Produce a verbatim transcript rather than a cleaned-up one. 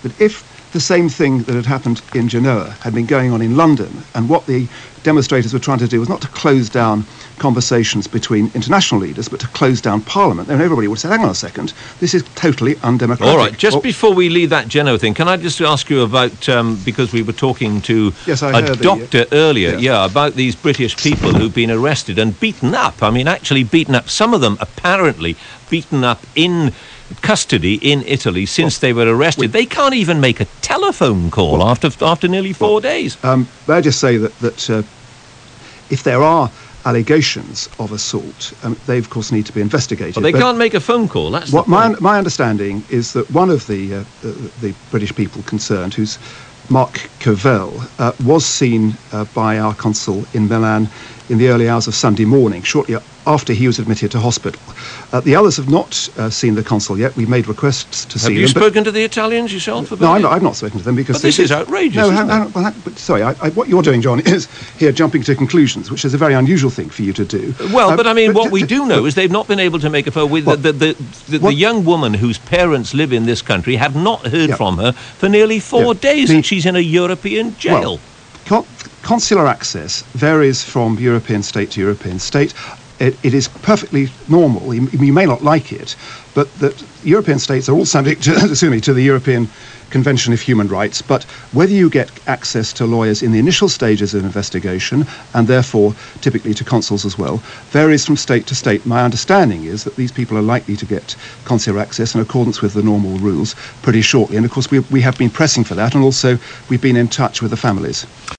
But if the same thing that had happened in Genoa had been going on in London, and what the demonstrators were trying to do was not to close down conversations between international leaders, but to close down Parliament, then everybody would say, hang on a second, this is totally undemocratic. All right, just well, before we leave that Genoa thing, can I just ask you about, um, because we were talking to yes, I a heard doctor the, uh, earlier, yeah. yeah, about these British people who've been arrested and beaten up. I mean, actually beaten up. Some of them apparently beaten up in custody in Italy since well, they were arrested. We, they can't even make a telephone call well, after after nearly four well, days. Um, may I just say that, that uh, if there are allegations of assault, um, they of course need to be investigated. But they but can't make a phone call. That's what the my point. my understanding is that one of the uh, the, the British people concerned, who's Mark Covell, uh, was seen uh, by our consul in Milan in the early hours of Sunday morning, shortly after he was admitted to hospital. Uh, the others have not uh, seen the consul yet. We've made requests to have see them. Have you spoken to the Italians yourself about No, it? I'm not, I've not spoken to them because... But this is outrageous, No, isn't hang, it? hang, well, but, sorry, I, I, what you're doing, John, is here jumping to conclusions, which is a very unusual thing for you to do. Well, uh, but I mean, but, what we do know is they've not been able to make a phone with what, the, the, the, the young woman whose parents live in this country have not heard yeah. from her for nearly four yeah. days, the, and she's in a European jail. Well, con consular access varies from European state to European state. It, it is perfectly normal. You, you may not like it, but that European states are all subject to, excuse me, to the European Convention of Human Rights. But whether you get access to lawyers in the initial stages of investigation, and therefore typically to consuls as well, varies from state to state. My understanding is that these people are likely to get consular access in accordance with the normal rules pretty shortly. And of course, we, we have been pressing for that, and also we've been in touch with the families.